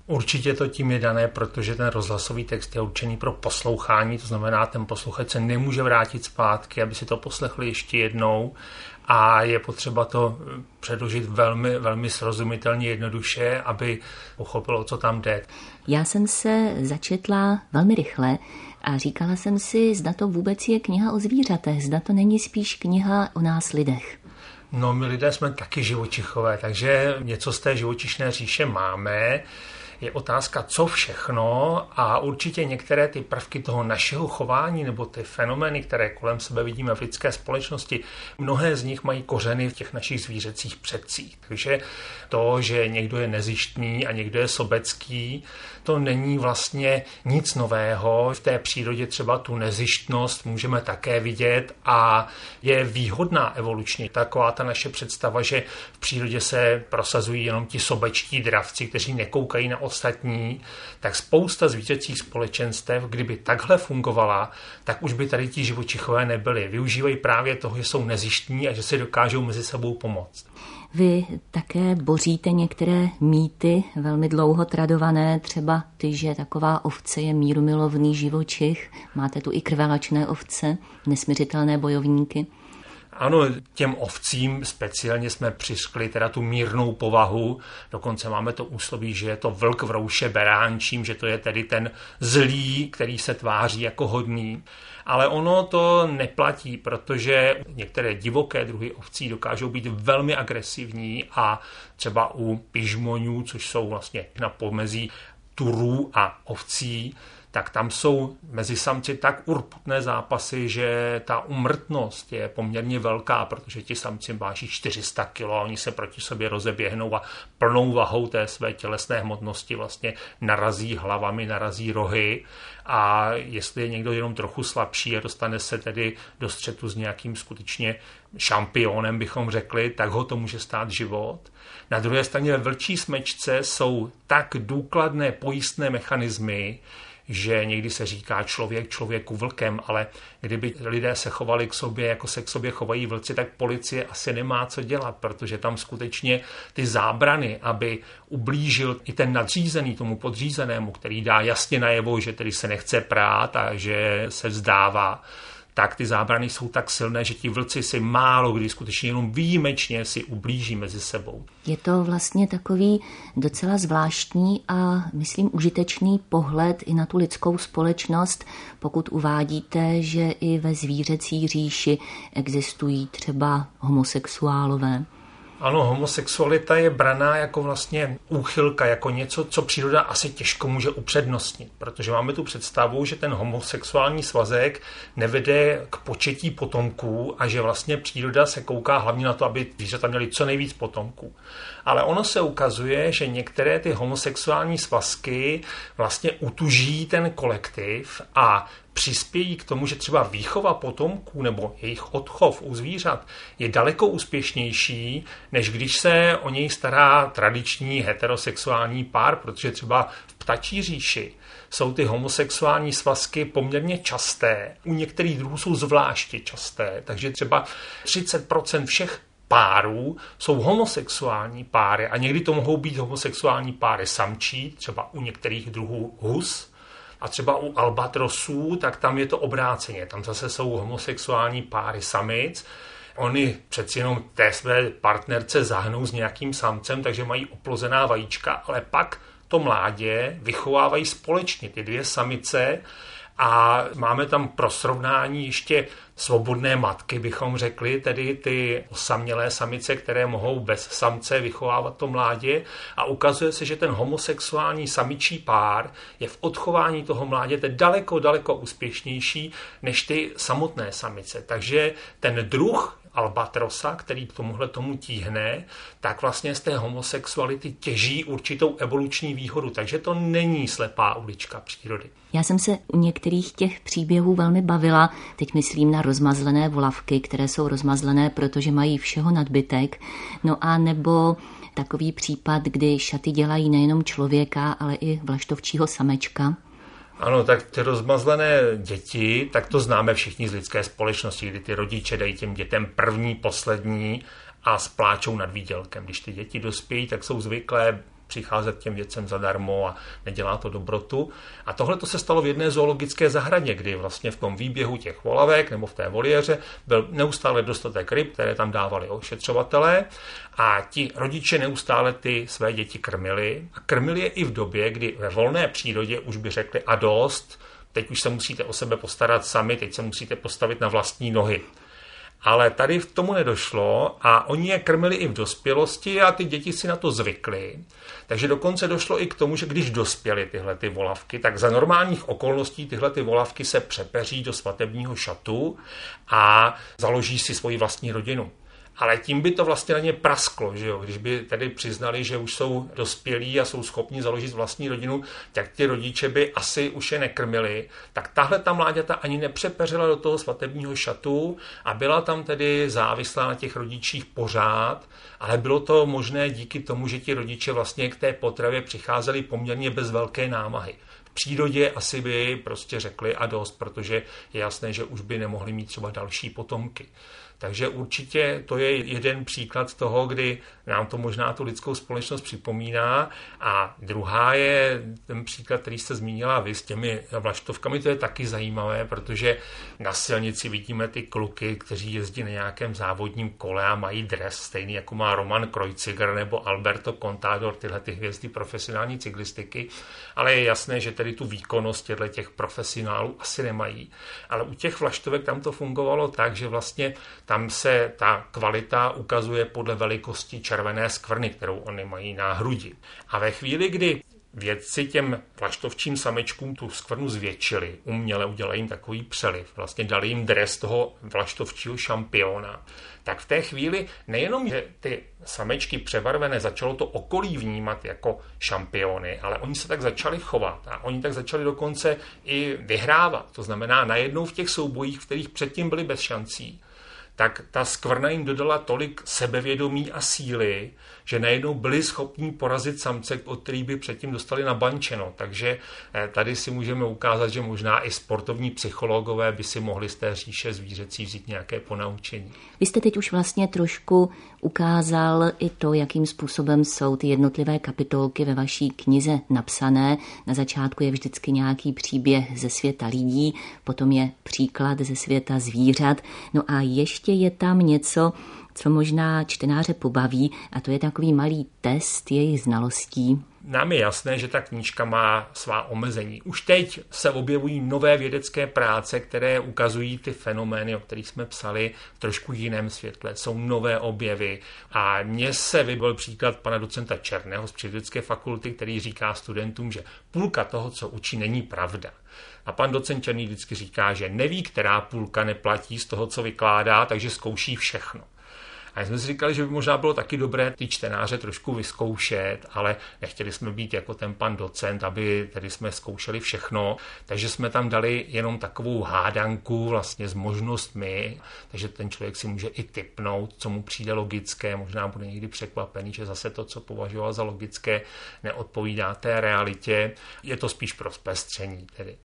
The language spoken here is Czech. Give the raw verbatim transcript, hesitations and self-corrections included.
Určitě to tím je dané, protože ten rozhlasový text je určený pro poslouchání, to znamená, ten posluchač se nemůže vrátit zpátky, aby si to poslechli ještě jednou a je potřeba to předložit velmi, velmi srozumitelně jednoduše, aby pochopilo, co tam jde. Já jsem se začetla velmi rychle a říkala jsem si, zda to vůbec je kniha o zvířatech, zda to není spíš kniha o nás lidech. No, my lidé jsme taky živočichové, takže něco z té živočišné říše máme. Je otázka, co všechno, a určitě některé ty prvky toho našeho chování nebo ty fenomény, které kolem sebe vidíme v lidské společnosti, mnohé z nich mají kořeny v těch našich zvířecích předcích. Takže to, že někdo je nezištný a někdo je sobecký, to není vlastně nic nového. V té přírodě třeba tu nezištnost můžeme také vidět a je výhodná evolučně. Taková ta naše představa, že v přírodě se prosazují jenom ti sobečtí dravci, kteří nekoukají na ostatní, tak spousta zvířecích společenstev, kdyby takhle fungovala, tak už by tady ti živočichové nebyli. Využívají právě toho, že jsou nezištní a že si dokážou mezi sebou pomoct. Vy také boříte některé mýty, velmi dlouho tradované, třeba ty, že taková ovce je mírumilovný živočich. Máte tu i krvelačné ovce, nesmiřitelné bojovníky. Ano, těm ovcím speciálně jsme přiškli teda tu mírnou povahu, dokonce máme to úsloví, že je to vlk v rouše beránčím, že to je tedy ten zlý, který se tváří jako hodný. Ale ono to neplatí, protože některé divoké druhy ovcí dokážou být velmi agresivní a třeba u pižmonů, což jsou vlastně na pomezí turů a ovcí, tak tam jsou mezi samci tak urputné zápasy, že ta úmrtnost je poměrně velká, protože ti samci váží čtyři sta kilo a oni se proti sobě rozeběhnou a plnou vahou té své tělesné hmotnosti vlastně narazí hlavami, narazí rohy a jestli je někdo jenom trochu slabší a dostane se tedy do střetu s nějakým skutečně šampionem, bychom řekli, tak ho to může stát život. Na druhé straně ve vlčí smečce jsou tak důkladné pojistné mechanismy, že někdy se říká člověk člověku vlkem, ale kdyby lidé se chovali k sobě, jako se k sobě chovají vlci, tak policie asi nemá co dělat, protože tam skutečně ty zábrany, aby ublížil i ten nadřízený tomu podřízenému, který dá jasně najevo, že tedy se nechce prát a že se vzdává, tak ty zábrany jsou tak silné, že ti vlci si málo kdy skutečně jenom výjimečně si ublíží mezi sebou. Je to vlastně takový docela zvláštní a myslím užitečný pohled i na tu lidskou společnost, pokud uvádíte, že i ve zvířecí říši existují třeba homosexuálové. Ano, homosexualita je braná jako vlastně úchylka, jako něco, co příroda asi těžko může upřednostnit, protože máme tu představu, že ten homosexuální svazek nevede k početí potomků a že vlastně příroda se kouká hlavně na to, aby zvířata měly co nejvíc potomků. Ale ono se ukazuje, že některé ty homosexuální svazky vlastně utuží ten kolektiv a přispějí k tomu, že třeba výchova potomků nebo jejich odchov u zvířat je daleko úspěšnější, než když se o něj stará tradiční heterosexuální pár, protože třeba v ptačí říši jsou ty homosexuální svazky poměrně časté. U některých druhů jsou zvláště časté, takže třeba třicet procent všech párů jsou homosexuální páry a někdy to mohou být homosexuální páry samčí, třeba u některých druhů hus. A třeba u albatrosů, tak tam je to obráceně. Tam zase jsou homosexuální páry samic. Oni přeci jenom té své partnerce zahnou s nějakým samcem, takže mají oplozená vajíčka, ale pak to mládě vychovávají společně ty dvě samice a máme tam pro srovnání ještě svobodné matky, bychom řekli, tedy ty osamělé samice, které mohou bez samce vychovávat to mládě a ukazuje se, že ten homosexuální samičí pár je v odchování toho mláděte daleko, daleko úspěšnější než ty samotné samice. Takže ten druh albatrosa, který k tomuhle tomu tíhne, tak vlastně z té homosexuality těží určitou evoluční výhodu, takže to není slepá ulička přírody. Já jsem se u některých těch příběhů velmi bavila, teď myslím na rozmazlené volavky, které jsou rozmazlené, protože mají všeho nadbytek, no a nebo takový případ, kdy šaty dělají nejenom člověka, ale i vlaštovčího samečka. Ano, tak ty rozmazlené děti, tak to známe všichni z lidské společnosti, kdy ty rodiče dají těm dětem první, poslední a spláčou nad výdělkem. Když ty děti dospějí, tak jsou zvyklé přicházet těm dětem zadarmo a nedělá to dobrotu. A tohle to se stalo v jedné zoologické zahradě, kdy vlastně v tom výběhu těch volavek nebo v té voliéře byl neustále dostatek ryb, které tam dávali ošetřovatelé a ti rodiče neustále ty své děti krmili. A krmili je i v době, kdy ve volné přírodě už by řekli a dost, teď už se musíte o sebe postarat sami, teď se musíte postavit na vlastní nohy. Ale tady k tomu nedošlo a oni je krmili i v dospělosti a ty děti si na to zvykly. Takže dokonce došlo i k tomu, že když dospěly tyhle ty volavky, tak za normálních okolností tyhle ty volavky se přepeří do svatebního šatu a založí si svoji vlastní rodinu. Ale tím by to vlastně na ně prasklo, že jo? Když by tedy přiznali, že už jsou dospělí a jsou schopni založit vlastní rodinu, tak ty rodiče by asi už je nekrmili. Tak tahle ta mláďata ani nepřepeřila do toho svatebního šatu a byla tam tedy závislá na těch rodičích pořád, ale bylo to možné díky tomu, že ti rodiče vlastně k té potravě přicházeli poměrně bez velké námahy. V přírodě asi by prostě řekli a dost, protože je jasné, že už by nemohli mít třeba další potomky. Takže určitě to je jeden příklad toho, kdy nám to možná tu lidskou společnost připomíná. A druhá je ten příklad, který jste zmínila vy s těmi vlaštovkami. To je taky zajímavé, protože na silnici vidíme ty kluky, kteří jezdí na nějakém závodním kole a mají dres stejný, jako má Roman Kreuziger nebo Alberto Contador, tyhle ty hvězdy profesionální cyklistiky. Ale je jasné, že tedy tu výkonnost těch profesionálů asi nemají. Ale u těch vlaštovek tam to fungovalo tak, že vlastně tam se ta kvalita ukazuje podle velikosti červené skvrny, kterou oni mají na hrudi. A ve chvíli, kdy vědci těm vlaštovčím samečkům tu skvrnu zvětšili, uměle udělali jim takový přeliv, vlastně dali jim dres toho vlaštovčího šampiona, tak v té chvíli nejenom, že ty samečky přebarvené začalo to okolí vnímat jako šampiony, ale oni se tak začali chovat a oni tak začali dokonce i vyhrávat. To znamená najednou v těch soubojích, v kterých předtím byli bez šancí, tak ta skvrna jim dodala tolik sebevědomí a síly, že najednou byli schopní porazit samce, od kterých by předtím dostali nabančeno. Takže tady si můžeme ukázat, že možná i sportovní psychologové by si mohli z té říše zvířecí vzít nějaké ponaučení. Vy jste teď už vlastně trošku ukázal i to, jakým způsobem jsou ty jednotlivé kapitolky ve vaší knize napsané. Na začátku je vždycky nějaký příběh ze světa lidí, potom je příklad ze světa zvířat. No a ještě je tam něco, co možná čtenáře pobaví, a to je takový malý test jejich znalostí. Nám je jasné, že ta knížka má svá omezení. Už teď se objevují nové vědecké práce, které ukazují ty fenomény, o kterých jsme psali, v trošku jiném světle. Jsou nové objevy. A mně se vybil příklad pana docenta Černého z Přírodovědecké fakulty, který říká studentům, že půlka toho, co učí, není pravda. A pan docent Černý vždycky říká, že neví, která půlka neplatí z toho, co vykládá, takže zkouší všechno. A jsme si říkali, že by možná bylo taky dobré ty čtenáře trošku vyzkoušet, ale nechtěli jsme být jako ten pan docent, aby tedy jsme zkoušeli všechno, takže jsme tam dali jenom takovou hádanku vlastně s možnostmi, takže ten člověk si může i tipnout, co mu přijde logické, možná bude někdy překvapený, že zase to, co považoval za logické, neodpovídá té realitě. Je to spíš pro zpestření tedy.